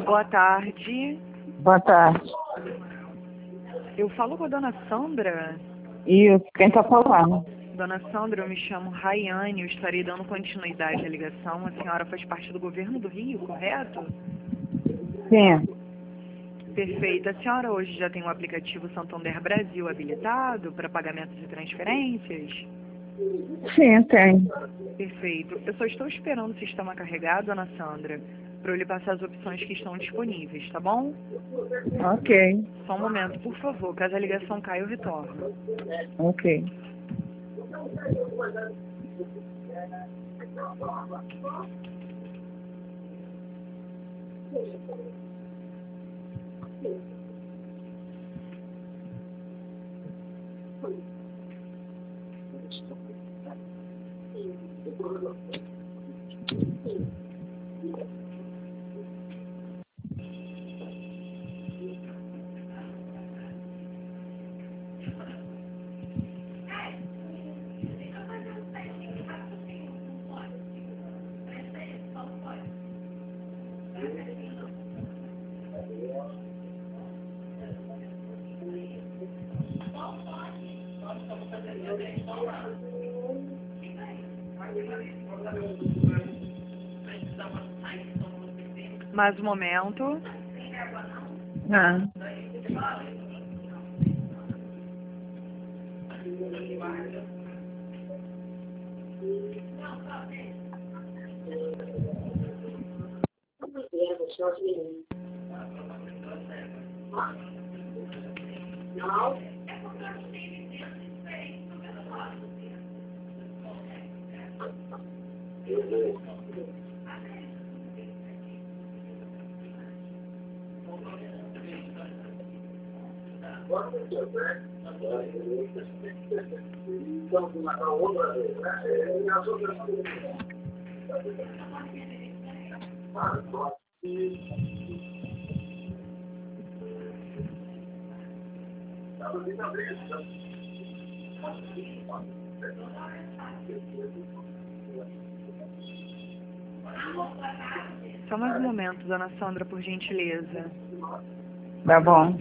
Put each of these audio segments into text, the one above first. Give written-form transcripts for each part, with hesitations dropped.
Boa tarde. Boa tarde. Eu falo com a dona Sandra. Isso, quem está falando? Dona Sandra, eu me chamo Rayane, eu estarei dando continuidade à ligação. A senhora faz parte do governo do Rio, correto? Sim. Perfeito. A senhora hoje já tem o aplicativo Santander Brasil habilitado para pagamentos e transferências? Sim, tem. Perfeito. Eu só estou esperando o sistema carregar, dona Sandra, para eu lhe passar as opções que estão disponíveis, tá bom? Ok. Só um momento, por favor. Caso a ligação caia, eu retorno. Ok. Mais um momento. Ah. Só mais um momento, dona Sandra, por gentileza. Tá bom.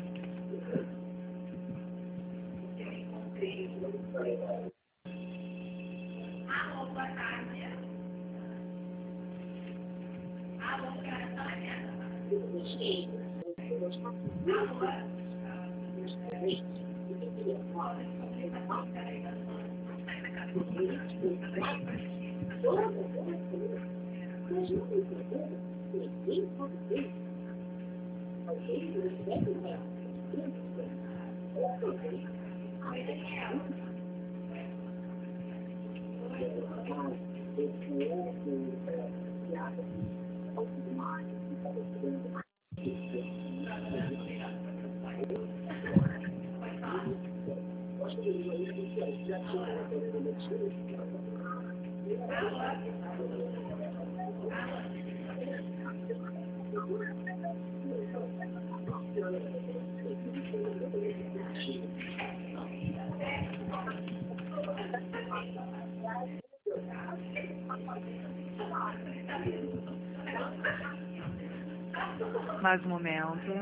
Mais um momento.